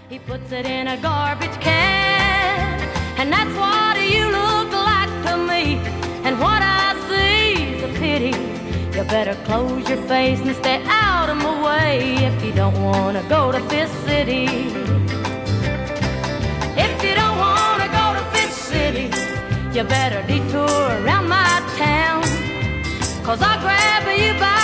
He puts it in a garbage can, and that's what you look like to me. And what I see is a pity. You better close your face and stay out of my way if you don't want to go to Fifth City. If you don't want to go to Fifth City, you better detour around my town, 'cause I'll grab you by